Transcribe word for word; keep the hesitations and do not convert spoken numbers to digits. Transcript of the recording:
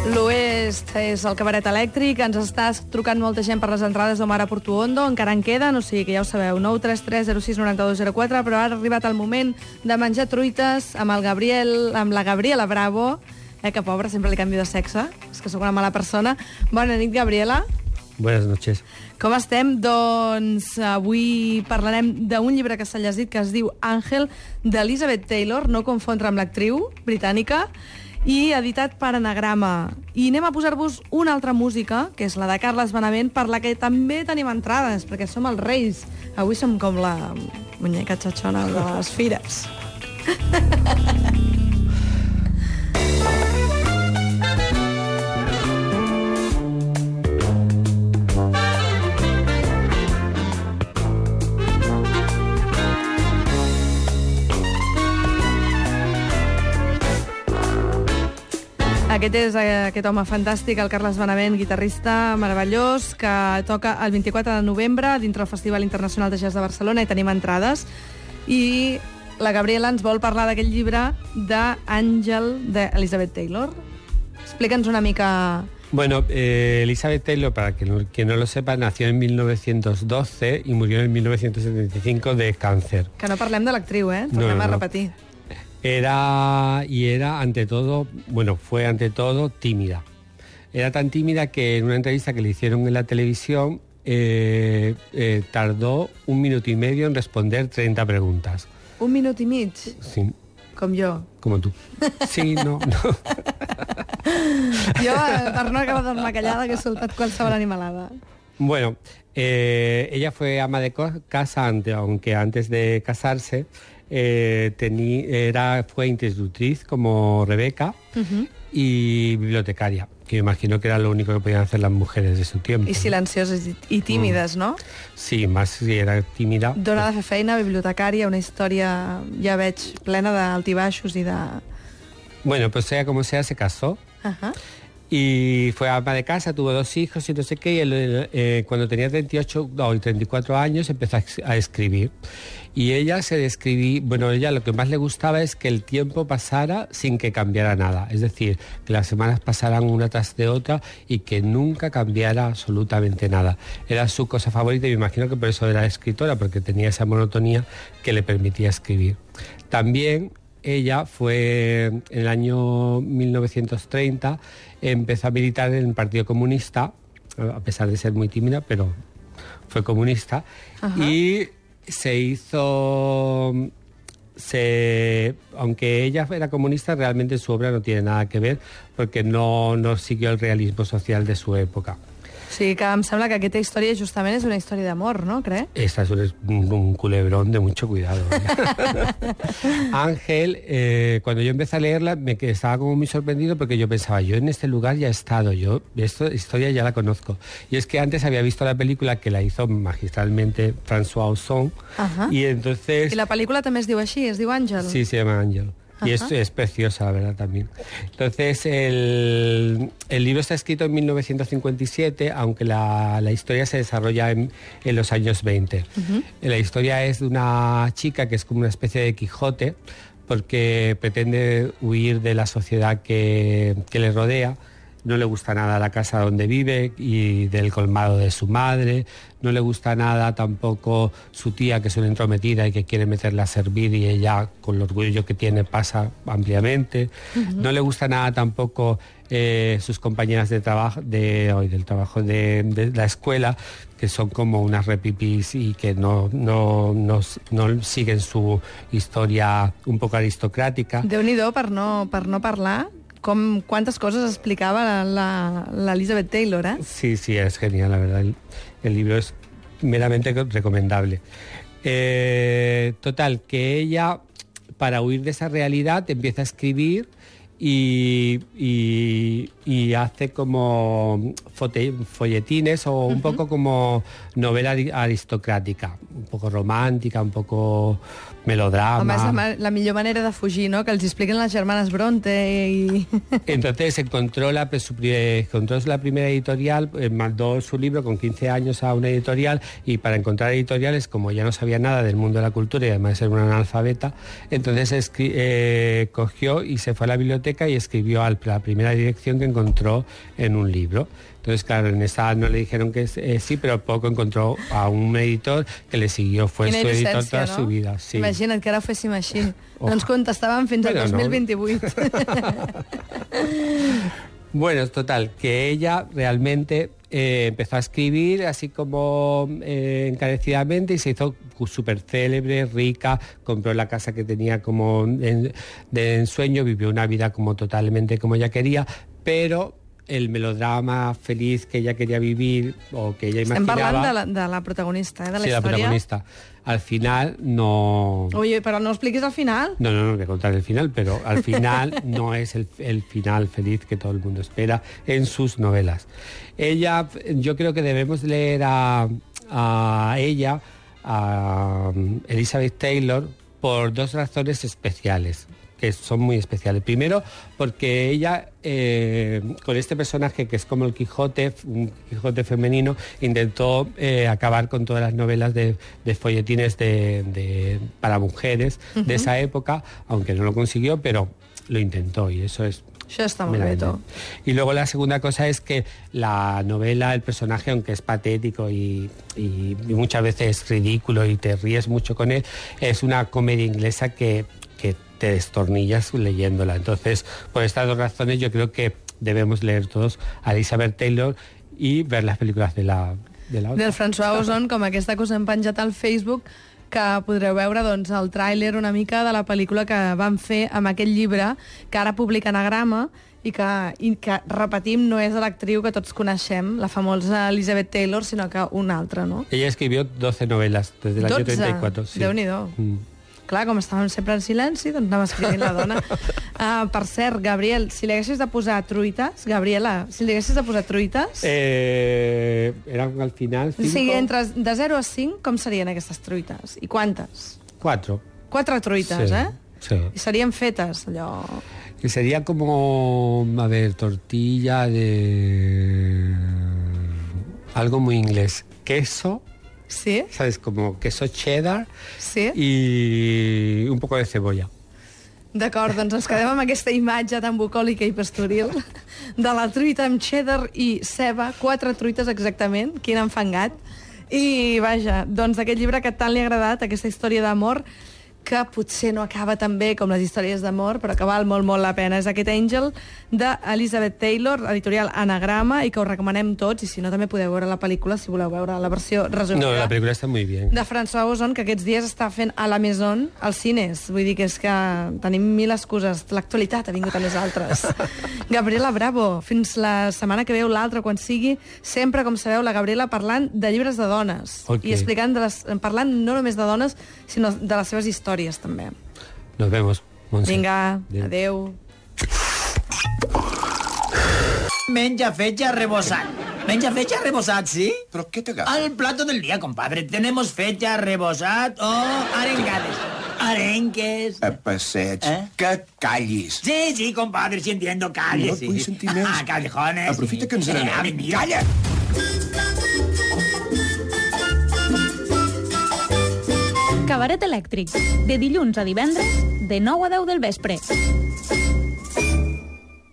L'Oest és el cabaret elèctric, ens està trucant molta gent per les entrades d'Omar a Portuondo, encara en queden, o sigui que ja ho sabeu, nou tres tres zero sis nou dos zero quatre, però ara ha arribat el moment de menjar truites amb el Gabriel, amb la Gabriela Bravo, eh, que pobra, sempre li canvio de sexe, és que sóc una mala persona. Bona nit, Gabriela. Buenas noches. Com estem? Doncs avui parlarem d'un llibre que s'ha llegit que es diu Àngel, d'Elizabeth Taylor, no confondre amb l'actriu britànica, i editat per Anagrama. I anem a posar-vos una altra música, que és la de Carles Benavent, per la que també tenim entrades, perquè som els reis. Avui som com la muñeca xatxona de les fires. Aquest és aquest home fantàstic, el Carles Benavent, guitarrista meravellós, que toca el vint-i-quatre de novembre dintre el Festival Internacional de Jazz de Barcelona i tenim entrades. I la Gabriela ens vol parlar d'aquest llibre d'Àngel, d'Elizabeth Taylor. Explica'ns una mica... Bueno, eh, Elizabeth Taylor, para que no, quien no lo sepa, nació en mil novecientos doce y murió en mil novecientos setenta y cinco de cáncer. Que no parlem de l'actriu, eh? Tornem no, no, a repetir. Era, y era ante todo, bueno, fue ante todo tímida. Era tan tímida que en una entrevista que le hicieron en la televisión eh, eh, tardó un minuto y medio en responder treinta preguntas. Un minut i mig? Sí. Com jo. Como tú. Sí, no, no. Jo, per no acabar d'emacallada, que he soltat qualsevol animalada. Bueno, eh, ella fue ama de casa, aunque antes de casarse eh, tení, era, fue institutriz como Rebeca uh-huh. y bibliotecaria, que me imagino que era lo único que podían hacer las mujeres de su tiempo. I silencioses i, i tímides, mm. no? Sí, más si era tímida. Dona de fer feina, bibliotecària, una història, ja veig, plena d'altibaixos i de... Bueno, pues sea como sea, se casó. Uh-huh. Y fue ama de casa, tuvo dos hijos y no sé qué, y él, eh, cuando tenía treinta y ocho o treinta y cuatro años empezó a, a escribir. Y ella se describía, bueno, ella lo que más le gustaba es que el tiempo pasara sin que cambiara nada. Es decir, que las semanas pasaran una tras de otra y que nunca cambiara absolutamente nada. Era su cosa favorita y me imagino que por eso era escritora, porque tenía esa monotonía que le permitía escribir. También ella fue, en el año mil novecientos treinta, empezó a militar en el Partido Comunista, a pesar de ser muy tímida, pero fue comunista. Ajá. Y se hizo... Se, aunque ella era comunista, realmente su obra no tiene nada que ver, porque no, no siguió el realismo social de su época. Sí, que em sembla que aquesta història justament és una història d'amor, ¿no? ¿Cree? Esta es un, un culebrón de mucho cuidado. Ángel, eh, cuando yo empecé a leerla, me estaba como muy sorprendido porque yo pensaba, yo en este lugar ya he estado, yo esta historia ya la conozco. Y es que antes había visto la película que la hizo magistralmente François Ozon. Ajá. Y entonces... I la pel·lícula també es diu així, es diu Àngel? Sí, se llama Ángel. Y es, es preciosa, la verdad, también. Entonces, el, el libro está escrito en mil novecientos cincuenta y siete, aunque la, la historia se desarrolla en, en los años veinte. Uh-huh. La historia es de una chica que es como una especie de Quijote, porque pretende huir de la sociedad que, que le rodea. No le gusta nada la casa donde vive y del colmado de su madre. No le gusta nada tampoco su tía, que es una entrometida y que quiere meterla a servir y ella, con el orgullo que tiene, pasa ampliamente. Uh-huh. No le gusta nada tampoco eh, sus compañeras de trabajo, de, hoy, del trabajo de, de la escuela, que son como unas repipis y que no, no, no, no siguen su historia un poco aristocrática. Déu-n'hi-do per no, per no parlar... Com, quantes coses explicava l'Elizabeth Taylor, ¿eh? Sí, sí, es genial, la verdad. El, el libro es meramente recomendable. Eh, total, que ella, para huir de esa realidad, empieza a escribir y, y, y hace como fote, folletines o un uh-huh. poco como novela aristocrática, un poco romántica, un poco melodrama. Home, és la, la millor manera de fugir, ¿no? Que els expliquen las germanas Bronte y... Entonces encontró la, su, encontró la primera editorial, eh, mandó su libro con quince años a una editorial y para encontrar editoriales, como ya no sabía nada del mundo de la cultura y además era una analfabeta, entonces escri- eh, cogió y se fue a la biblioteca y escribió a la primera dirección que encontró encontró en un libro. Entonces, claro, en esa no le dijeron que eh, sí, pero poco encontró a un editor que le siguió, fue Quina su editor innocència, toda no? su vida. Sí. Imagina't que ara ho féssim així. Oh. No ens contestaven fins al Bueno, dos mil vint-i-vuit. Bueno, total, que ella realmente eh, empezó a escribir así como eh, encarecidamente y se hizo súper célebre, rica, compró la casa que tenía como en, de ensueño, vivió una vida como totalmente como ella quería, pero el melodrama feliz que ella quería vivir o que ella Estem imaginaba... parlant de la, de la protagonista, eh, de la sí, història. la protagonista. Al final no... Oye, però no expliquis el final. No, no, no voy a contar el final, pero al final no es el, el final feliz que todo el mundo espera en sus novelas. Ella, yo creo que debemos leer a, a ella, a Elizabeth Taylor, por dos razones especiales, que son muy especiales. Primero, porque ella, eh, con este personaje que es como el Quijote, un Quijote femenino, intentó eh, acabar con todas las novelas de, de folletines de, de, para mujeres uh-huh. de esa época, aunque no lo consiguió, pero lo intentó y eso es... Això està molt bé, tot. Y luego la segunda cosa es que la novela, el personaje, aunque es patético y, y, y muchas veces ridículo y te ríes mucho con él, es una comedia inglesa que, que te destornillas leyéndola. Entonces, por estas dos razones yo creo que debemos leer todos a Elizabeth Taylor y ver las películas de la, de la otra. Del François Ozon, com aquesta que us hem penjat al Facebook, que podreu veure doncs, el tràiler una mica de la pel·lícula que van fer amb aquest llibre, que ara publica Anagrama, i que, i que, repetim, no és l'actriu que tots coneixem, la famosa Elizabeth Taylor, sinó que una altra, no? Ella escribió doce novelas desde el año treinta y cuatro. Sí. Déu-n'hi-do. Mm. Clar, com estàvem sempre en silenci, doncs anàvem escrivint la dona. Uh, per cert, Gabriel, si li haguessis de posar truites, Gabriela, si li haguessis de posar truites... Eh, eran al final cinco... Sí, entre de zero a cinc, com serien aquestes truites? I quantes? Cuatro. Quatre truites, sí, eh? Sí. I serien fetes, allò... Que sería como, a ver, tortilla de... algo muy inglés. Queso... Sí? ¿Sabes? Como queso cheddar sí? y un poco de cebolla. D'acord, doncs ens quedem amb aquesta imatge tan bucòlica i pastoril de la truita amb cheddar i ceba, quatre truites exactament, quin enfangat. I vaja, doncs aquest llibre que tant li ha agradat, aquesta història d'amor, que potser no acaba tan bé com les històries d'amor, però que val molt, molt la pena. És aquest Angel d'Elizabeth Taylor, editorial Anagrama, i que us recomanem tots, i si no també podeu veure la pel·lícula, si voleu veure la versió resumida. No, la pel·lícula està molt bé. De François Ozon, que aquests dies està fent a la Maison als cines. Vull dir que és que tenim mil excuses. L'actualitat ha vingut a nosaltres. Gabriela Bravo, fins la setmana que veu l'altra, quan sigui, sempre, com sabeu, la Gabriela parlant de llibres de dones. Okay. I explicant de les, parlant no només de dones, sinó de les seves històries. També. Nos vemos, Montse. Vinga, adeu. Menja fetge reboçat. Menja fetge reboçat, ¿sí? ¿Pero qué te agafa? Al plato del día, compadre. Tenemos fetge reboçat o arengades. Arenques. A passeig. Eh? Que callis. Sí, sí, compadre, sí entiendo. Calles, No et sí. vull sentir més. Ah, callejones. Aprofita que ens sí. n'anem. Sí, Calla! Cabaret elèctric, de dilluns a divendres, de nou a deu del vespre.